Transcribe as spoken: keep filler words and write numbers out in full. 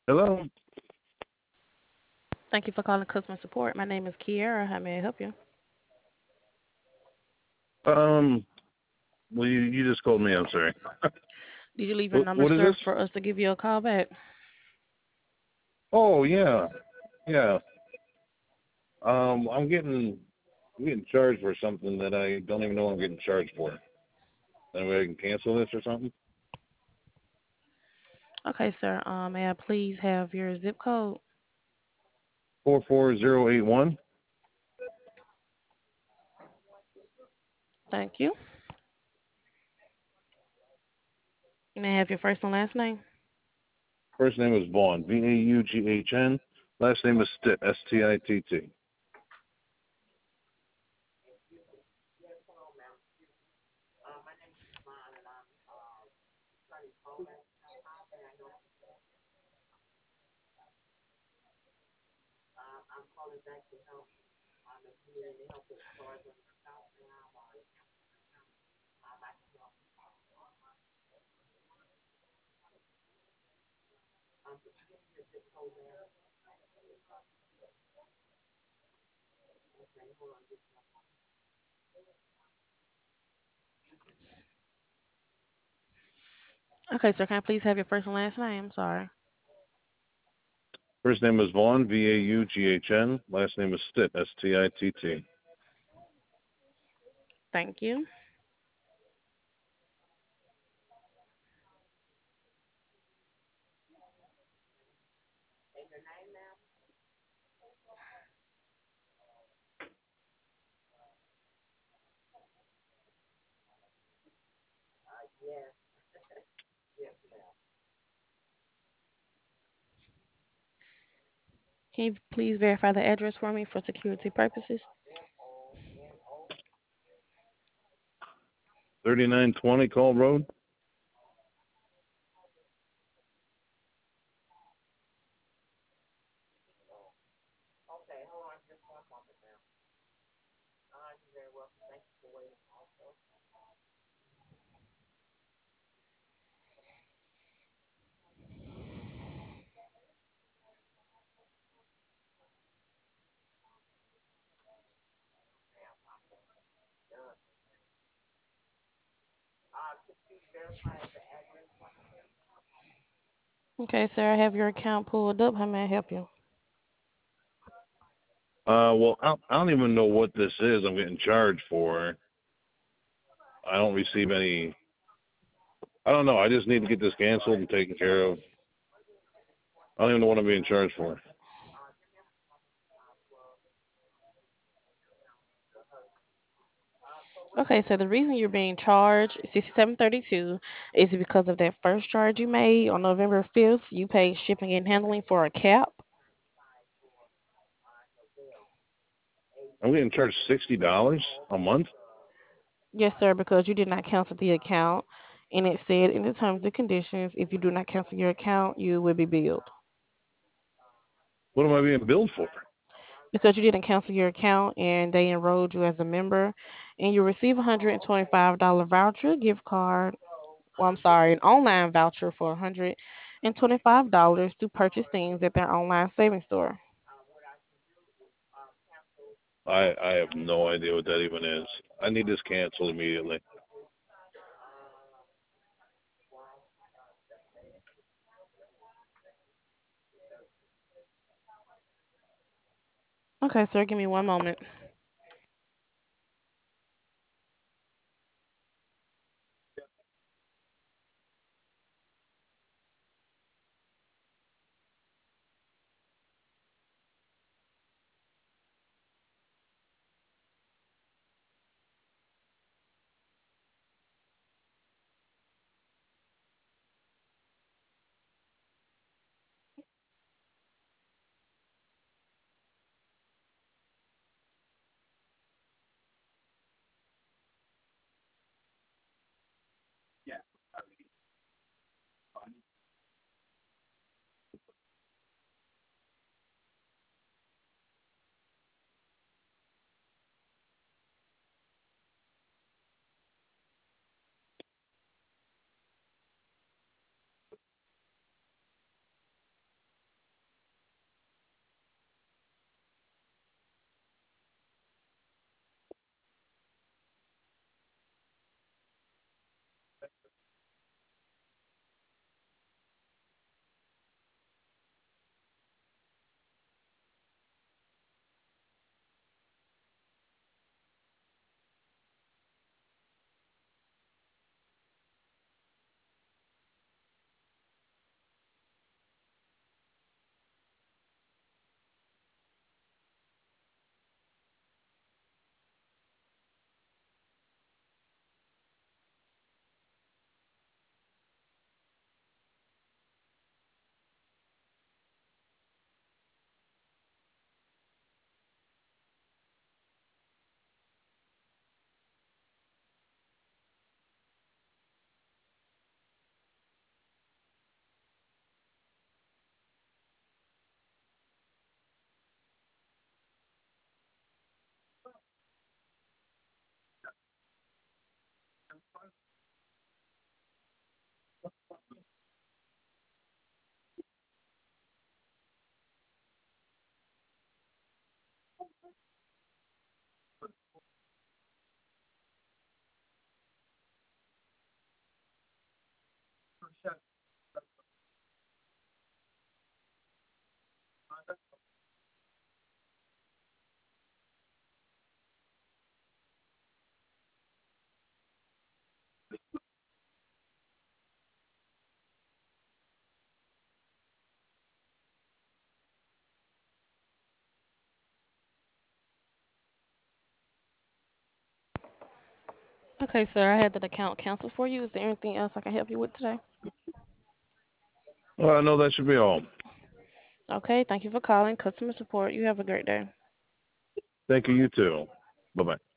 Hello. Thank you for calling customer support. My name is Kiera. How may I help you? Um. Well, you, you just called me. I'm sorry. Did you leave your What number, What is sir, this? for us to give you a call back? Oh yeah, yeah. Um. I'm getting I'm getting charged for something that I don't even know I'm getting charged for. Any way I can cancel this or something? Okay, sir. Um, may I please have your zip code? Four four zero eight one. Thank you. May I have your first and last name? First name is Vaughn. V A U G H N. Last name is Stitt. S T I T T. Okay, sir. Can I please have your first and last name? Sorry. First name is Vaughn. V A U G H N. Last name is Stitt. S T I T T. Thank you. Can you please verify the address for me for security purposes? Thirty-nine twenty Call Road. Okay, sir. I have your account pulled up. How may I help you? Uh. Well, I, I don't even know what this is. I'm getting charged for. I don't receive any. I don't know. I just need to get this canceled and taken care of. I don't even know what I'm being charged for. Okay, so the reason you're being charged sixty-seven thirty-two is because of that first charge you made on November fifth. You paid shipping and handling for a cap. I'm getting charged sixty dollars a month. Yes, sir, because you did not cancel the account. And it said in the terms and conditions, if you do not cancel your account, you will be billed. What am I being billed for? Because you didn't cancel your account and they enrolled you as a member, and you receive a one hundred twenty-five dollars voucher, gift card. Well, I'm sorry, an online voucher for one hundred twenty-five dollars to purchase things at their online savings store. I I have no idea what that even is. I need this canceled immediately. Okay, sir, give me one moment. Okay, sir, I had that account canceled for you. Is there anything else I can help you with today? Well, no, that should be all. Okay, thank you for calling customer support. You have a great day. Thank you. You too. Bye bye.